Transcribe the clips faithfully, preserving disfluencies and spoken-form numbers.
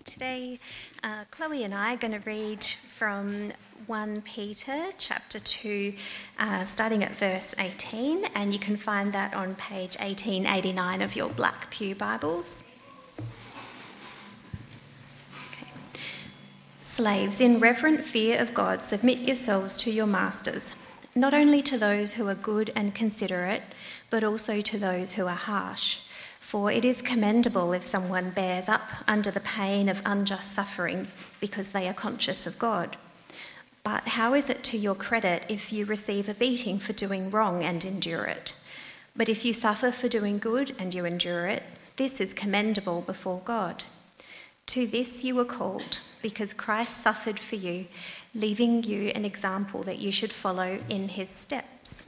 Today, uh, Chloe and I are going to read from First Peter chapter two, uh, starting at verse eighteen, and you can find that on page eighteen eighty-nine of your Black Pew Bibles. Okay. Slaves, in reverent fear of God, submit yourselves to your masters, not only to those who are good and considerate, but also to those who are harsh. For it is commendable if someone bears up under the pain of unjust suffering because they are conscious of God. But how is it to your credit if you receive a beating for doing wrong and endure it? But if you suffer for doing good and you endure it, this is commendable before God. To this you were called, because Christ suffered for you, leaving you an example that you should follow in his steps.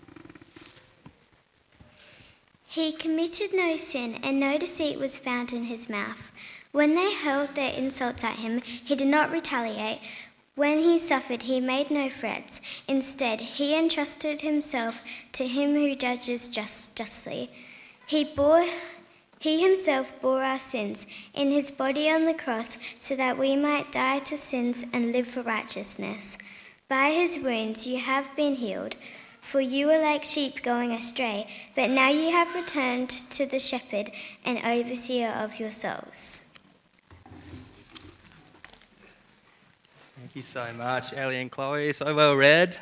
He committed no sin, and no deceit was found in his mouth. When they hurled their insults at him, he did not retaliate. When he suffered, he made no threats. Instead, he entrusted himself to him who judges just justly. He bore, he himself bore our sins in his body on the cross, so that we might die to sins and live for righteousness. By his wounds you have been healed. For you were like sheep going astray, but now you have returned to the shepherd and overseer of your souls. Thank you so much, Ellie and Chloe. So well read.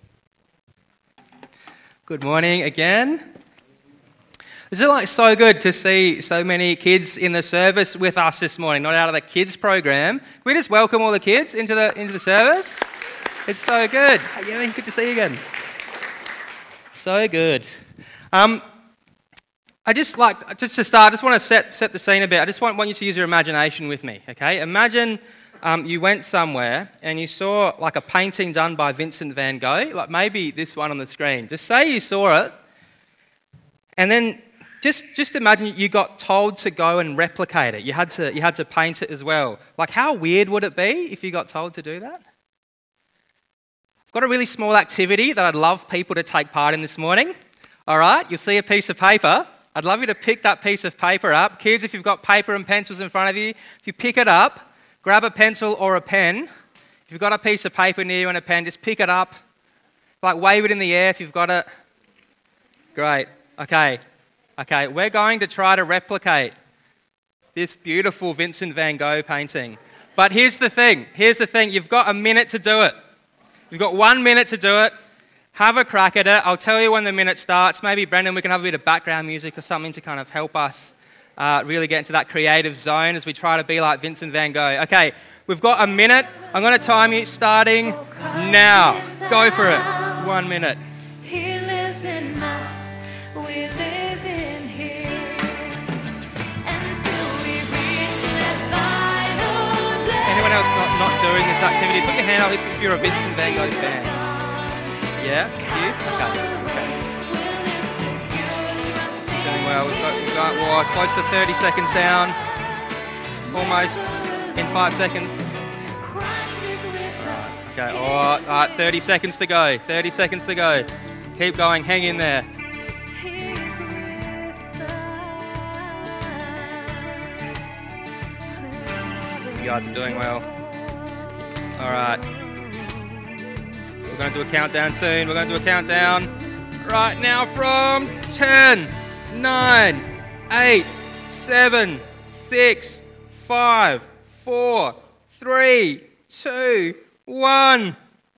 Good morning again. Is it like so good to see so many kids in the service with us this morning, not out of the kids program? Can we just welcome all the kids into the into the service? It's so good. Hey, Ellie, good to see you again. So good. Um, I just like, just to start, I just want to set set the scene a bit. I just want, want you to use your imagination with me, okay? Imagine um, you went somewhere and you saw like a painting done by Vincent van Gogh, like maybe this one on the screen. Just say you saw it, and then just just imagine you got told to go and replicate it. You had to you had to paint it as well. Like, how weird would it be if you got told to do that? I've got a really small activity that I'd love people to take part in this morning. All right, you'll see a piece of paper. I'd love you to pick that piece of paper up. Kids, if you've got paper and pencils in front of you, if you pick it up, grab a pencil or a pen. If you've got a piece of paper near you and a pen, just pick it up. Like, wave it in the air if you've got it. Great. Okay. Okay, we're going to try to replicate this beautiful Vincent van Gogh painting. But here's the thing. Here's the thing. You've got a minute to do it. You've got one minute to do it. Have a crack at it. I'll tell you when the minute starts. Maybe, Brendan, we can have a bit of background music or something to kind of help us uh, really get into that creative zone as we try to be like Vincent van Gogh. Okay, we've got a minute. I'm going to time you starting now. Go for it. One minute. He lives in us. We live in him. Until we reach that final day. Anyone else not, not doing this activity? Put your hand up if, if you're a Vincent van Gogh fan. Yeah? You? Okay. Okay. Doing well. We've got, we've got well, close to thirty seconds down. Almost in five seconds. Okay. All right. All right. thirty seconds to go. thirty seconds to go. Keep going. Hang in there. You guys are doing well. All right. We're going to do a countdown soon. We're going to do a countdown right now from ten, nine, eight, seven, six, five, four, three, two, one.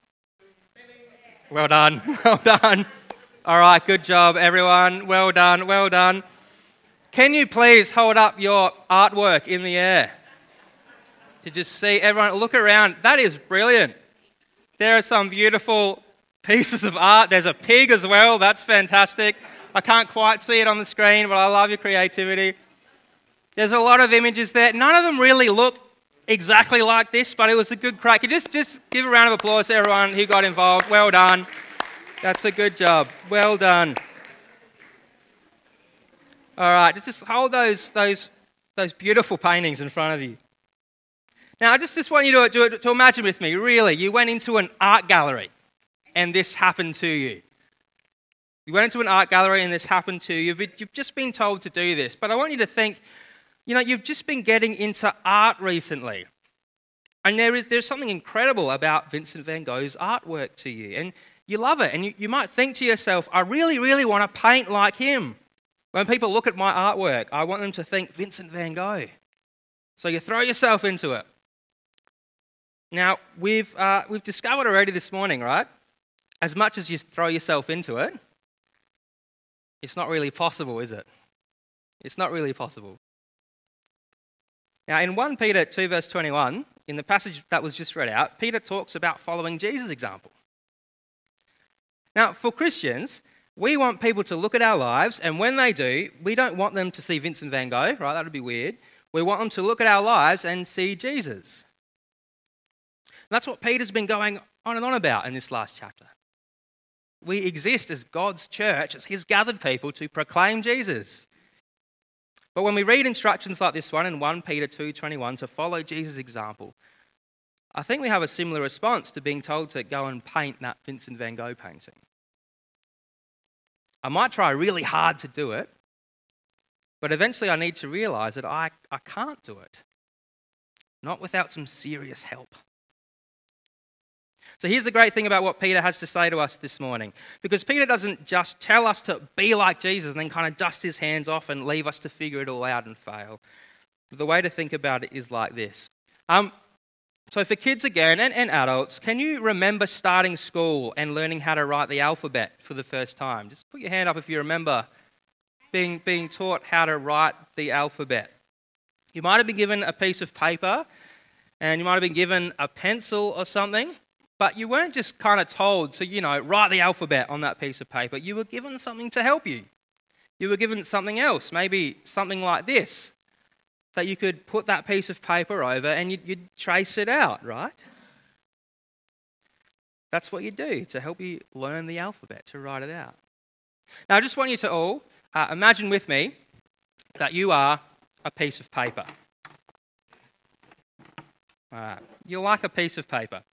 Well done. Well done. All right, good job, everyone. Well done. Well done. Can you please hold up your artwork in the air? To just see everyone, look around. That is brilliant. There are some beautiful pieces of art. There's a pig as well. That's fantastic. I can't quite see it on the screen, but I love your creativity. There's a lot of images there. None of them really look exactly like this, but it was a good crack. You just, just give a round of applause to everyone who got involved. Well done. That's a good job. Well done. All right, just, just hold those, those, those beautiful paintings in front of you. Now, I just, just want you to, to, to imagine with me, really, you went into an art gallery and this happened to you. You went into an art gallery and this happened to you, but you've just been told to do this. But I want you to think, you know, you've just been getting into art recently. And there is there's something incredible about Vincent van Gogh's artwork to you. And you love it. And you, you might think to yourself, I really, really want to paint like him. When people look at my artwork, I want them to think Vincent van Gogh. So you throw yourself into it. Now, we've, uh, we've discovered already this morning, right? As much as you throw yourself into it, it's not really possible, is it? It's not really possible. Now, in First Peter two, verse twenty-one, in the passage that was just read out, Peter talks about following Jesus' example. Now, for Christians, we want people to look at our lives, and when they do, we don't want them to see Vincent van Gogh, right? That would be weird. We want them to look at our lives and see Jesus. And that's what Peter's been going on and on about in this last chapter. We exist as God's church, as his gathered people, to proclaim Jesus. But when we read instructions like this one in First Peter two twenty-one to follow Jesus' example, I think we have a similar response to being told to go and paint that Vincent van Gogh painting. I might try really hard to do it, but eventually I need to realise that I, I can't do it. Not without some serious help. So here's the great thing about what Peter has to say to us this morning. Because Peter doesn't just tell us to be like Jesus and then kind of dust his hands off and leave us to figure it all out and fail. The way to think about it is like this. Um, so for kids again and, and adults, can you remember starting school and learning how to write the alphabet for the first time? Just put your hand up if you remember being, being taught how to write the alphabet. You might have been given a piece of paper and you might have been given a pencil or something. But you weren't just kind of told to, you know, write the alphabet on that piece of paper. You were given something to help you. You were given something else, maybe something like this, that you could put that piece of paper over and you'd, you'd trace it out, right? That's what you do to help you learn the alphabet, to write it out. Now, I just want you to all uh, imagine with me that you are a piece of paper. All right. You're like a piece of paper.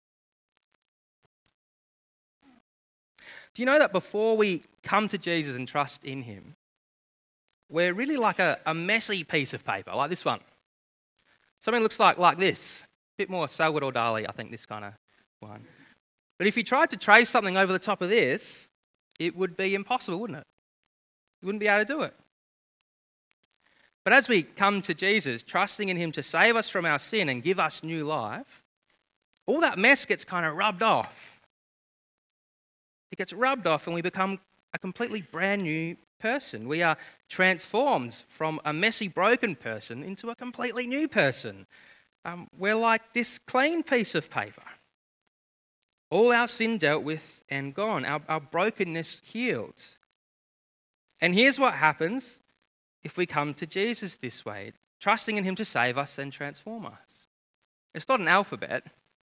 Do you know that before we come to Jesus and trust in him, we're really like a, a messy piece of paper, like this one. Something looks like, like this. A bit more Salvador Dali, I think, this kind of one. But if you tried to trace something over the top of this, it would be impossible, wouldn't it? You wouldn't be able to do it. But as we come to Jesus, trusting in him to save us from our sin and give us new life, all that mess gets kind of rubbed off. It gets rubbed off and we become a completely brand new person. We are transformed from a messy, broken person into a completely new person. Um, we're like this clean piece of paper. All our sin dealt with and gone. Our, our brokenness healed. And here's what happens if we come to Jesus this way, trusting in him to save us and transform us. It's not an alphabet.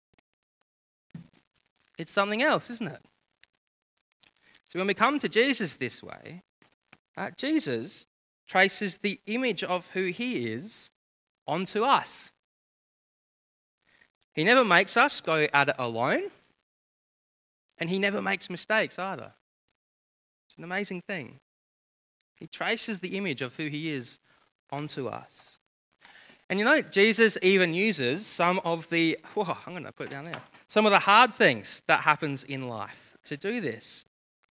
It's something else, isn't it? So when we come to Jesus this way, uh, Jesus traces the image of who he is onto us. He never makes us go at it alone, and he never makes mistakes either. It's an amazing thing. He traces the image of who he is onto us. And you know, Jesus even uses some of the, whoa, I'm going to put it down there, some of the hard things that happens in life to do this.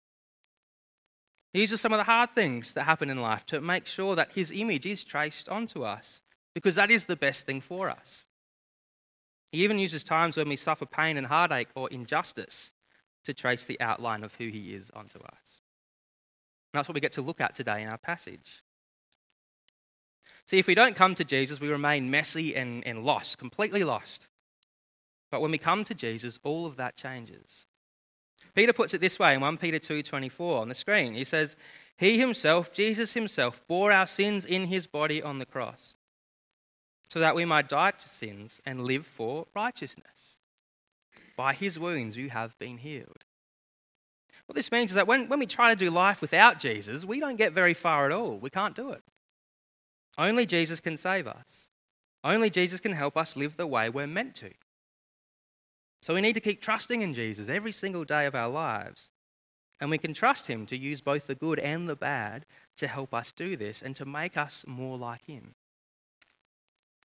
He uses some of the hard things that happen in life to make sure that his image is traced onto us, because that is the best thing for us. He even uses times when we suffer pain and heartache or injustice to trace the outline of who he is onto us. And that's what we get to look at today in our passage. See, if we don't come to Jesus, we remain messy and, and lost, completely lost. But when we come to Jesus, all of that changes. Peter puts it this way in First Peter two twenty-four on the screen. He says, he himself, Jesus himself, bore our sins in his body on the cross, so that we might die to sins and live for righteousness. By his wounds you have been healed. What this means is that when, when we try to do life without Jesus, we don't get very far at all. We can't do it. Only Jesus can save us. Only Jesus can help us live the way we're meant to. So we need to keep trusting in Jesus every single day of our lives. And we can trust him to use both the good and the bad to help us do this and to make us more like him.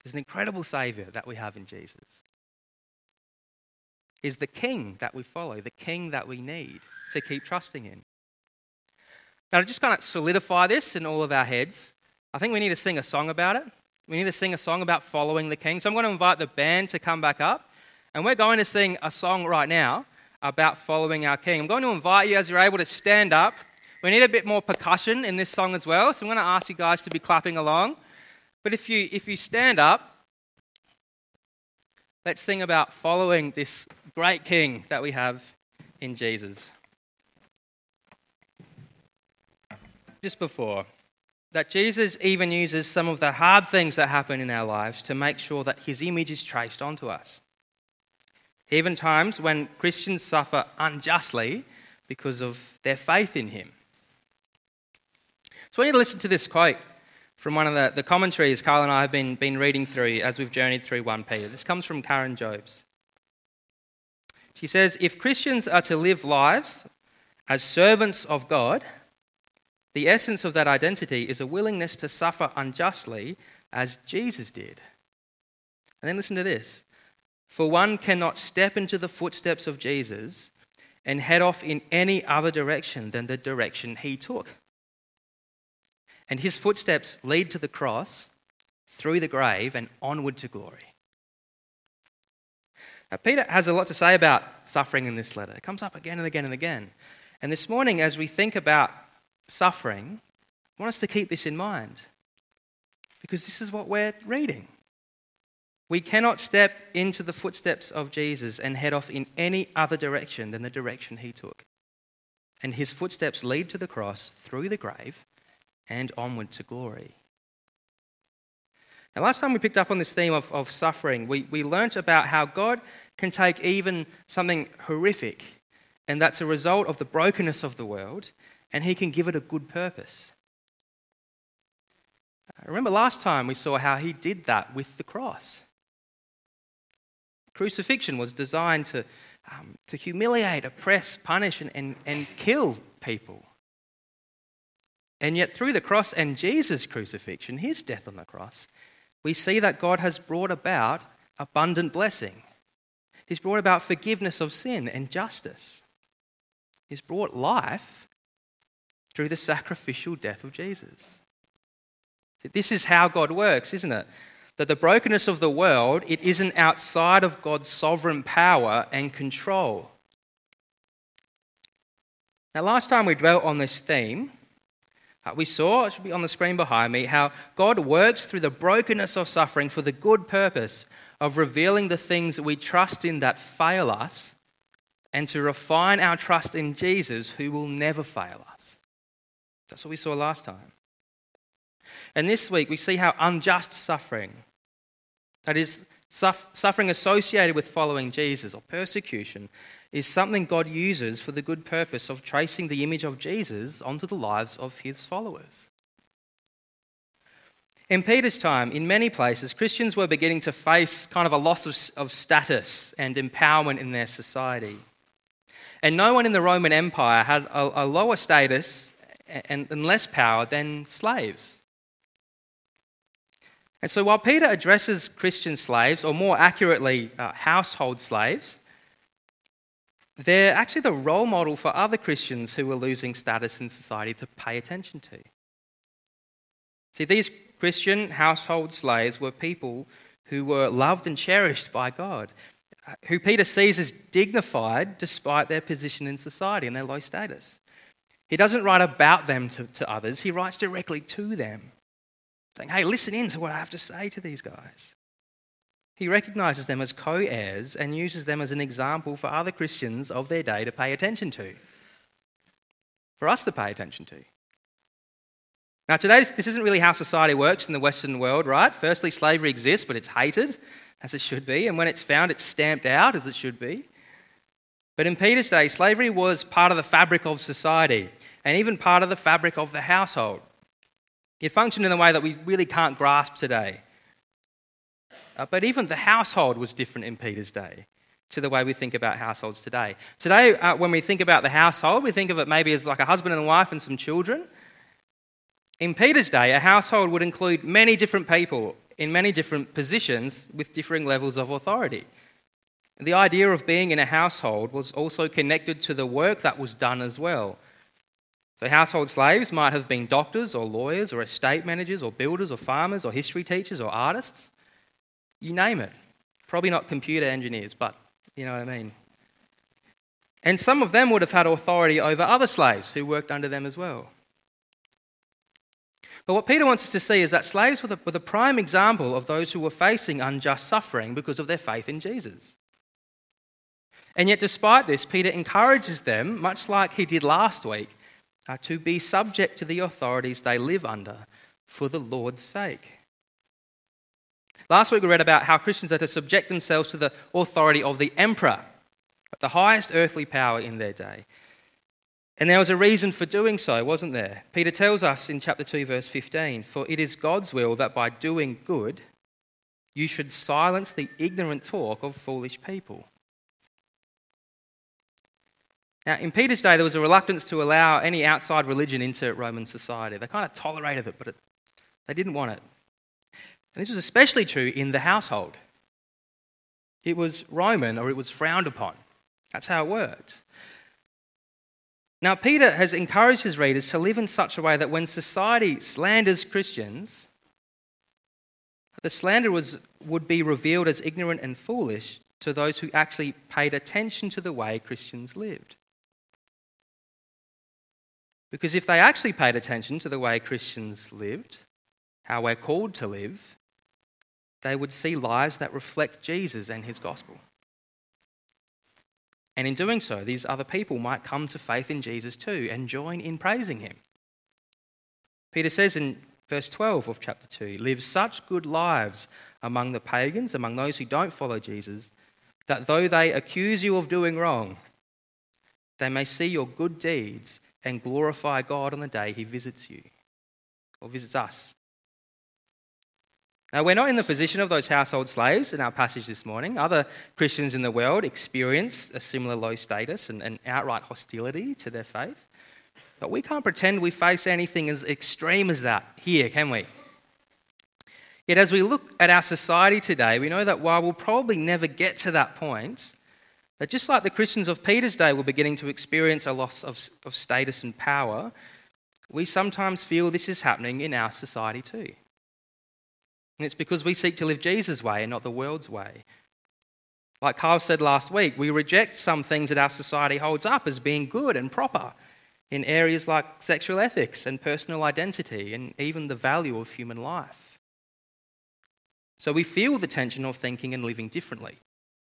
There's an incredible Saviour that we have in Jesus. He's the King that we follow, the King that we need to keep trusting in. Now, to just kind of solidify this in all of our heads, I think we need to sing a song about it. We need to sing a song about following the King. So I'm going to invite the band to come back up, and we're going to sing a song right now about following our King. I'm going to invite you, as you're able, to stand up. We need a bit more percussion in this song as well, so I'm going to ask you guys to be clapping along. But if you if you stand up, let's sing about following this great King that we have in Jesus. Just before, that Jesus even uses some of the hard things that happen in our lives to make sure that his image is traced onto us. Even times when Christians suffer unjustly because of their faith in him. So I want you to listen to this quote from one of the, the commentaries Carl and I have been, been reading through as we've journeyed through First Peter. This comes from Karen Jobes. She says, if Christians are to live lives as servants of God, the essence of that identity is a willingness to suffer unjustly as Jesus did. And then listen to this. For one cannot step into the footsteps of Jesus and head off in any other direction than the direction he took. And his footsteps lead to the cross, through the grave, and onward to glory. Now, Peter has a lot to say about suffering in this letter. It comes up again and again and again. And this morning, as we think about suffering, I want us to keep this in mind, because this is what we're reading. We cannot step into the footsteps of Jesus and head off in any other direction than the direction he took. And his footsteps lead to the cross, through the grave, and onward to glory. Now, last time we picked up on this theme of, of suffering, we, we learnt about how God can take even something horrific, and that's a result of the brokenness of the world, and he can give it a good purpose. Remember last time we saw how he did that with the cross. Crucifixion was designed to, um, to humiliate, oppress, punish, and, and, and kill people. And yet through the cross and Jesus' crucifixion, his death on the cross, we see that God has brought about abundant blessing. He's brought about forgiveness of sin and justice. He's brought life through the sacrificial death of Jesus. This is how God works, isn't it? That the brokenness of the world, it isn't outside of God's sovereign power and control. Now, last time we dwelt on this theme, uh, we saw, it should be on the screen behind me, how God works through the brokenness of suffering for the good purpose of revealing the things that we trust in that fail us, and to refine our trust in Jesus, who will never fail us. That's what we saw last time. And this week we see how unjust suffering, that is, suff- suffering associated with following Jesus or persecution, is something God uses for the good purpose of tracing the image of Jesus onto the lives of his followers. In Peter's time, in many places, Christians were beginning to face kind of a loss of, of status and empowerment in their society. And no one in the Roman Empire had a, a lower status and, and less power than slaves. And so while Peter addresses Christian slaves, or more accurately, uh, household slaves, they're actually the role model for other Christians who were losing status in society to pay attention to. See, these Christian household slaves were people who were loved and cherished by God, who Peter sees as dignified despite their position in society and their low status. He doesn't write about them to, to others, he writes directly to them, saying, hey, listen in to what I have to say to these guys. He recognises them as co-heirs and uses them as an example for other Christians of their day to pay attention to, for us to pay attention to. Now, today, this isn't really how society works in the Western world, right? Firstly, slavery exists, but it's hated, as it should be, and when it's found, it's stamped out, as it should be. But in Peter's day, slavery was part of the fabric of society, and even part of the fabric of the household. It functioned in a way that we really can't grasp today. Uh, but even the household was different in Peter's day to the way we think about households today. Today, uh, when we think about the household, we think of it maybe as like a husband and a wife and some children. In Peter's day, a household would include many different people, in many different positions with differing levels of authority. The idea of being in a household was also connected to the work that was done as well. So household slaves might have been doctors or lawyers or estate managers or builders or farmers or history teachers or artists. You name it. Probably not computer engineers, but you know what I mean. And some of them would have had authority over other slaves who worked under them as well. But what Peter wants us to see is that slaves were the, were the prime example of those who were facing unjust suffering because of their faith in Jesus. And yet despite this, Peter encourages them, much like he did last week, uh, to be subject to the authorities they live under for the Lord's sake. Last week we read about how Christians are to subject themselves to the authority of the emperor, the highest earthly power in their day. And there was a reason for doing so, wasn't there? Peter tells us in chapter two, verse fifteen, "For it is God's will that by doing good, you should silence the ignorant talk of foolish people." Now, in Peter's day, there was a reluctance to allow any outside religion into Roman society. They kind of tolerated it, but it, they didn't want it. And this was especially true in the household. It was Roman or it was frowned upon. That's how it worked. Now, Peter has encouraged his readers to live in such a way that when society slanders Christians, the slander was, would be revealed as ignorant and foolish to those who actually paid attention to the way Christians lived. Because if they actually paid attention to the way Christians lived, how we're called to live, they would see lives that reflect Jesus and his gospel. And in doing so, these other people might come to faith in Jesus too and join in praising him. Peter says in verse twelve of chapter two, "Live such good lives among the pagans, among those who don't follow Jesus, that though they accuse you of doing wrong, they may see your good deeds and glorify God on the day he visits you," or visits us. Now, we're not in the position of those household slaves in our passage this morning. Other Christians in the world experience a similar low status and, and outright hostility to their faith. But we can't pretend we face anything as extreme as that here, can we? Yet as we look at our society today, we know that while we'll probably never get to that point, that just like the Christians of Peter's day were beginning to experience a loss of, of status and power, we sometimes feel this is happening in our society too. And it's because we seek to live Jesus' way and not the world's way. Like Carl said last week, we reject some things that our society holds up as being good and proper in areas like sexual ethics and personal identity and even the value of human life. So we feel the tension of thinking and living differently.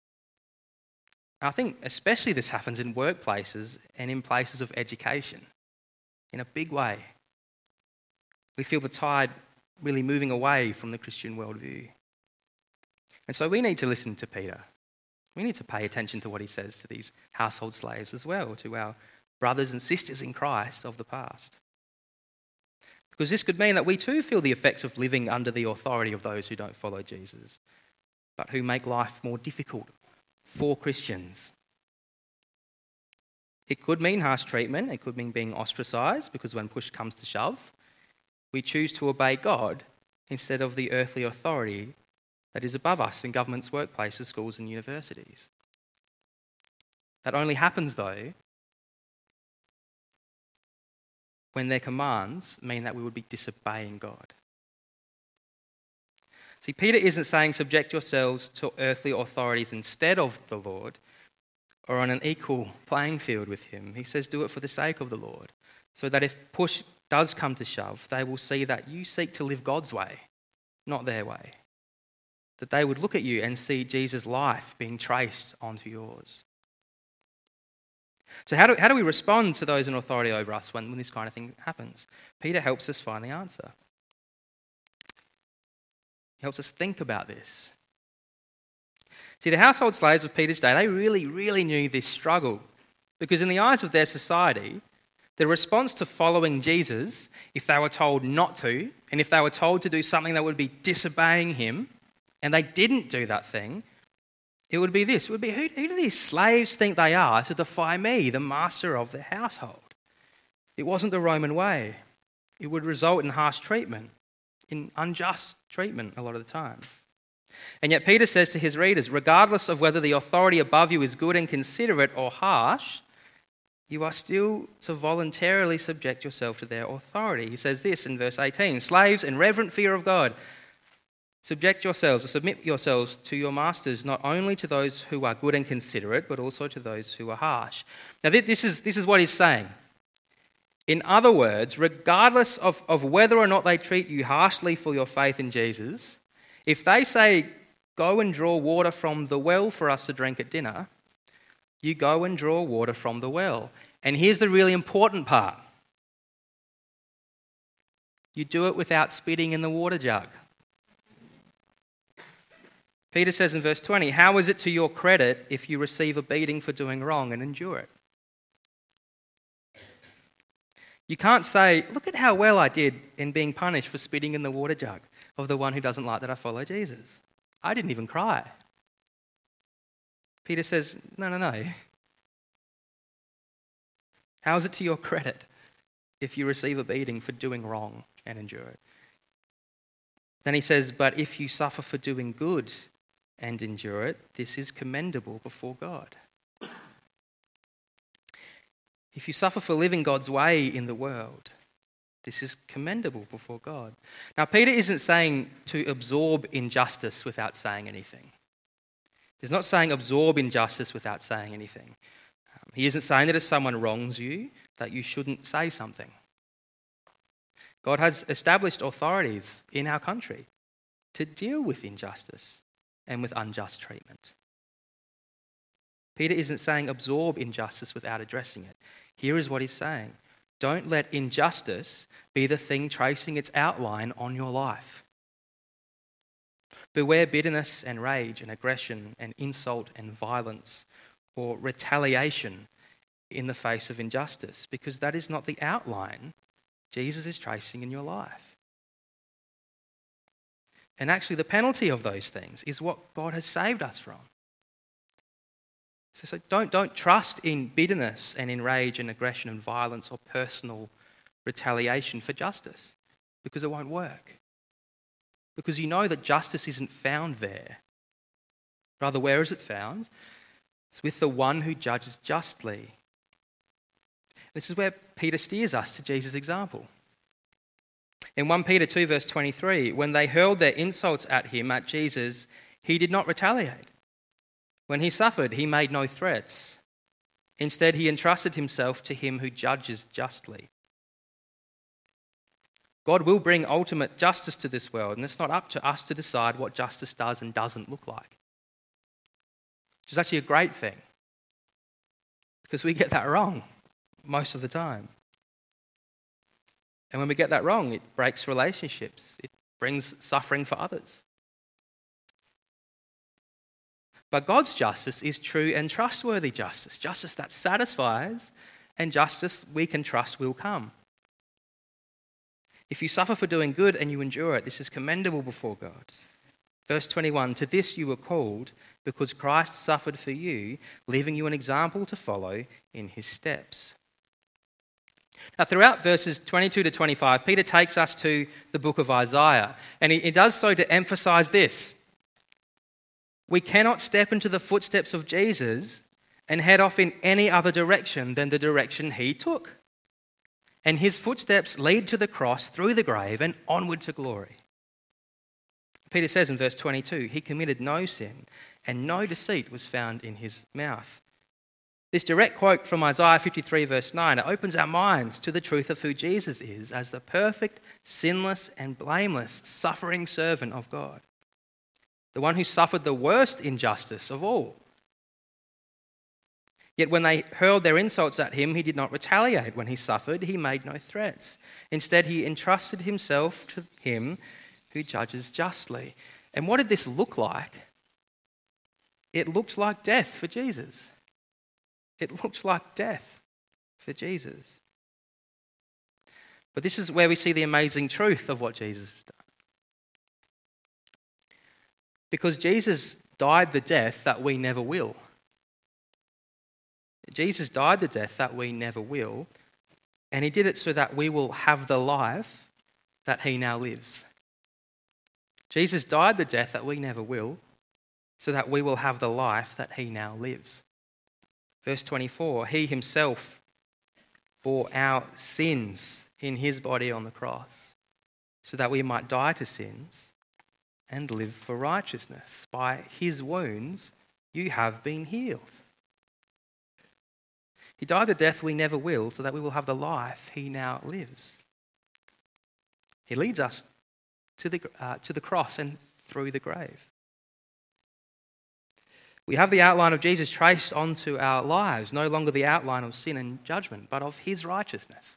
I think especially this happens in workplaces and in places of education in a big way. We feel the tide really moving away from the Christian worldview. And so we need to listen to Peter. We need to pay attention to what he says to these household slaves as well, to our brothers and sisters in Christ of the past. Because this could mean that we too feel the effects of living under the authority of those who don't follow Jesus, but who make life more difficult for Christians. It could mean harsh treatment. It could mean being ostracised, because when push comes to shove, we choose to obey God instead of the earthly authority that is above us in governments, workplaces, schools and universities. That only happens, though, when their commands mean that we would be disobeying God. See, Peter isn't saying subject yourselves to earthly authorities instead of the Lord or on an equal playing field with him. He says do it for the sake of the Lord, so that if push does come to shove, they will see that you seek to live God's way, not their way. That they would look at you and see Jesus' life being traced onto yours. So how do, how do we respond to those in authority over us when, when this kind of thing happens? Peter helps us find the answer. He helps us think about this. See, the household slaves of Peter's day, they really, really knew this struggle, because in the eyes of their society, the response to following Jesus, if they were told not to, and if they were told to do something that would be disobeying him, and they didn't do that thing, it would be this. It would be, who, who do these slaves think they are to defy me, the master of the household? It wasn't the Roman way. It would result in harsh treatment, in unjust treatment a lot of the time. And yet Peter says to his readers, regardless of whether the authority above you is good and considerate or harsh, you are still to voluntarily subject yourself to their authority. He says this in verse eighteen, slaves, in reverent fear of God, subject yourselves or submit yourselves to your masters, not only to those who are good and considerate, but also to those who are harsh. Now this is, this is what he's saying. In other words, regardless of, of whether or not they treat you harshly for your faith in Jesus, if they say, go and draw water from the well for us to drink at dinner, you go and draw water from the well. And here's the really important part. You do it without spitting in the water jug. Peter says in verse twenty, how is it to your credit if you receive a beating for doing wrong and endure it? You can't say, look at how well I did in being punished for spitting in the water jug of the one who doesn't like that I follow Jesus. I didn't even cry. Peter says, no, no, no. How is it to your credit if you receive a beating for doing wrong and endure it? Then he says, but if you suffer for doing good and endure it, this is commendable before God. If you suffer for living God's way in the world, this is commendable before God. Now, Peter isn't saying to absorb injustice without saying anything. He's not saying absorb injustice without saying anything. Um, he isn't saying that if someone wrongs you, that you shouldn't say something. God has established authorities in our country to deal with injustice and with unjust treatment. Peter isn't saying absorb injustice without addressing it. Here is what he's saying. Don't let injustice be the thing tracing its outline on your life. Beware bitterness and rage and aggression and insult and violence or retaliation in the face of injustice, because that is not the outline Jesus is tracing in your life. And actually the penalty of those things is what God has saved us from. So, so don't, don't trust in bitterness and in rage and aggression and violence or personal retaliation for justice, because it won't work. Because you know that justice isn't found there. Rather, where is it found? It's with the one who judges justly. This is where Peter steers us to Jesus' example. In First Peter two verse twenty-three, when they hurled their insults at him, at Jesus, he did not retaliate. When he suffered, he made no threats. Instead, he entrusted himself to him who judges justly. God will bring ultimate justice to this world, and it's not up to us to decide what justice does and doesn't look like. Which is actually a great thing, because we get that wrong most of the time. And when we get that wrong, it breaks relationships. It brings suffering for others. But God's justice is true and trustworthy justice. Justice that satisfies, and justice we can trust will come. If you suffer for doing good and you endure it, this is commendable before God. Verse twenty-one, to this you were called because Christ suffered for you, leaving you an example to follow in his steps. Now, throughout verses twenty-two to twenty-five, Peter takes us to the book of Isaiah, and he, he does so to emphasize this. We cannot step into the footsteps of Jesus and head off in any other direction than the direction he took. And his footsteps lead to the cross, through the grave, and onward to glory. Peter says in verse twenty-two, he committed no sin, and no deceit was found in his mouth. This direct quote from Isaiah fifty-three verse nine, it opens our minds to the truth of who Jesus is as the perfect, sinless, and blameless suffering servant of God. The one who suffered the worst injustice of all. Yet when they hurled their insults at him, he did not retaliate. When he suffered, he made no threats. Instead, he entrusted himself to him who judges justly. And what did this look like? It looked like death for Jesus. It looked like death for Jesus. But this is where we see the amazing truth of what Jesus has done. Because Jesus died the death that we never will. Jesus died the death that we never will, and he did it so that we will have the life that he now lives. Jesus died the death that we never will, so that we will have the life that he now lives. Verse twenty-four, he himself bore our sins in his body on the cross, so that we might die to sins and live for righteousness. By his wounds you have been healed. He died the death we never will, so that we will have the life he now lives. He leads us to the, uh, to the cross and through the grave. We have the outline of Jesus traced onto our lives, no longer the outline of sin and judgment, but of his righteousness.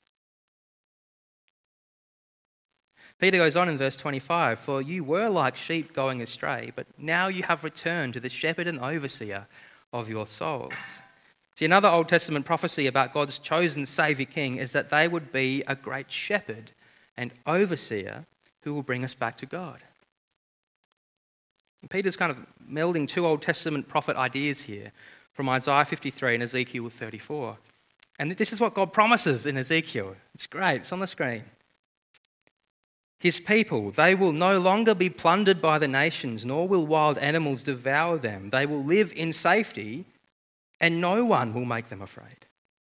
Peter goes on in verse twenty-five, for you were like sheep going astray, but now you have returned to the shepherd and overseer of your souls. See, another Old Testament prophecy about God's chosen Saviour King is that they would be a great shepherd and overseer who will bring us back to God. And Peter's kind of melding two Old Testament prophet ideas here from Isaiah fifty-three and Ezekiel thirty-four. And this is what God promises in Ezekiel. It's great. It's on the screen. His people, they will no longer be plundered by the nations, nor will wild animals devour them. They will live in safety, and no one will make them afraid.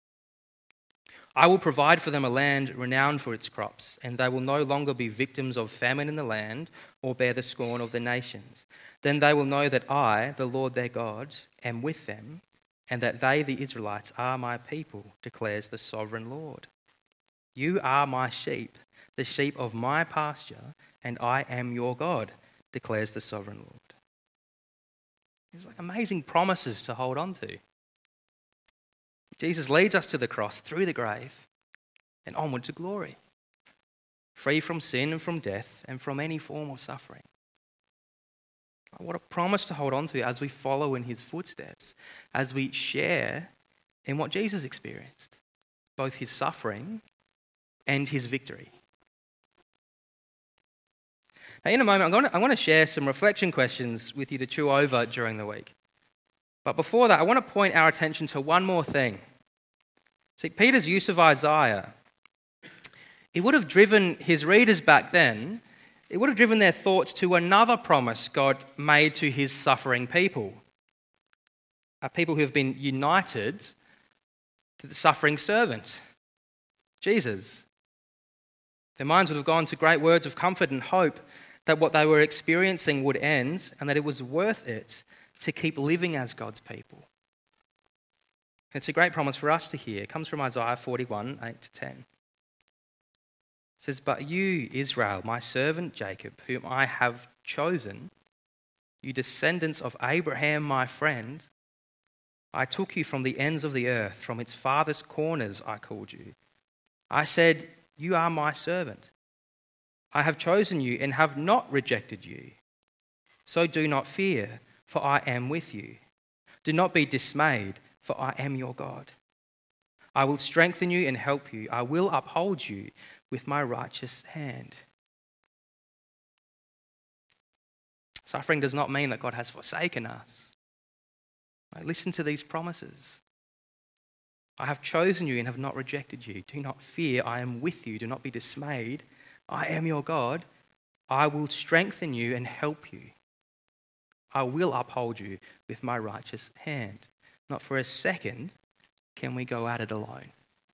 I will provide for them a land renowned for its crops, and they will no longer be victims of famine in the land or bear the scorn of the nations. Then they will know that I, the Lord their God, am with them, and that they, the Israelites, are my people, declares the sovereign Lord. You are my sheep, the sheep of my pasture, and I am your God, declares the sovereign Lord. There's like amazing promises to hold on to. Jesus leads us to the cross, through the grave, and onward to glory, free from sin and from death and from any form of suffering. What a promise to hold on to as we follow in his footsteps, as we share in what Jesus experienced, both his suffering and his victory. Now, in a moment, I'm going to, I'm going to share some reflection questions with you to chew over during the week. But before that, I want to point our attention to one more thing. See, Peter's use of Isaiah, it would have driven his readers back then, it would have driven their thoughts to another promise God made to his suffering people, a people who have been united to the suffering servant, Jesus. Their minds would have gone to great words of comfort and hope that what they were experiencing would end and that it was worth it to keep living as God's people. It's a great promise for us to hear. It comes from Isaiah forty-one, eight to ten. It says, but you, Israel, my servant Jacob, whom I have chosen, you descendants of Abraham, my friend, I took you from the ends of the earth, from its farthest corners I called you. I said, you are my servant. I have chosen you and have not rejected you. So do not fear, for I am with you. Do not be dismayed, for I am your God. I will strengthen you and help you. I will uphold you with my righteous hand. Suffering does not mean that God has forsaken us. Listen to these promises. I have chosen you and have not rejected you. Do not fear, I am with you. Do not be dismayed. I am your God. I will strengthen you and help you. I will uphold you with my righteous hand. Not for a second can we go at it alone.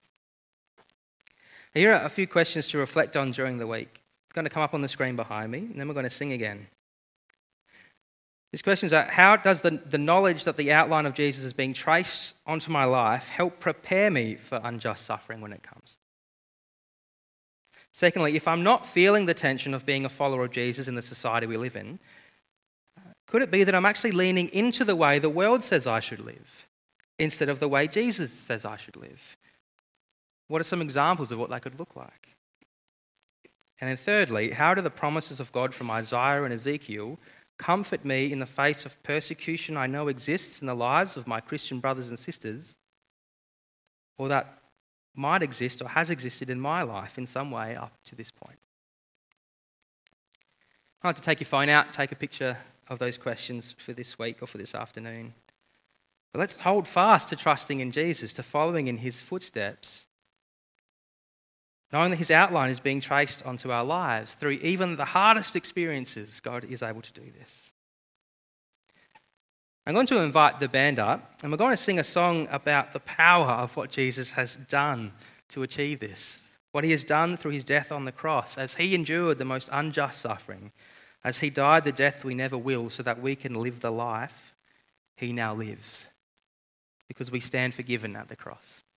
Here are a few questions to reflect on during the week. It's going to come up on the screen behind me, and then we're going to sing again. These questions are, how does the, the knowledge that the outline of Jesus is being traced onto my life help prepare me for unjust suffering when it comes? Secondly, if I'm not feeling the tension of being a follower of Jesus in the society we live in, could it be that I'm actually leaning into the way the world says I should live instead of the way Jesus says I should live? What are some examples of what that could look like? And then thirdly, how do the promises of God from Isaiah and Ezekiel comfort me in the face of persecution I know exists in the lives of my Christian brothers and sisters, or that might exist or has existed in my life in some way up to this point? I'd like to take your phone out, take a picture of those questions for this week or for this afternoon. But let's hold fast to trusting in Jesus, to following in his footsteps, knowing that his outline is being traced onto our lives. Through even the hardest experiences, God is able to do this. I'm going to invite the band up, and we're going to sing a song about the power of what Jesus has done to achieve this. What he has done through his death on the cross, as he endured the most unjust suffering, as he died the death we never will, so that we can live the life he now lives, because we stand forgiven at the cross.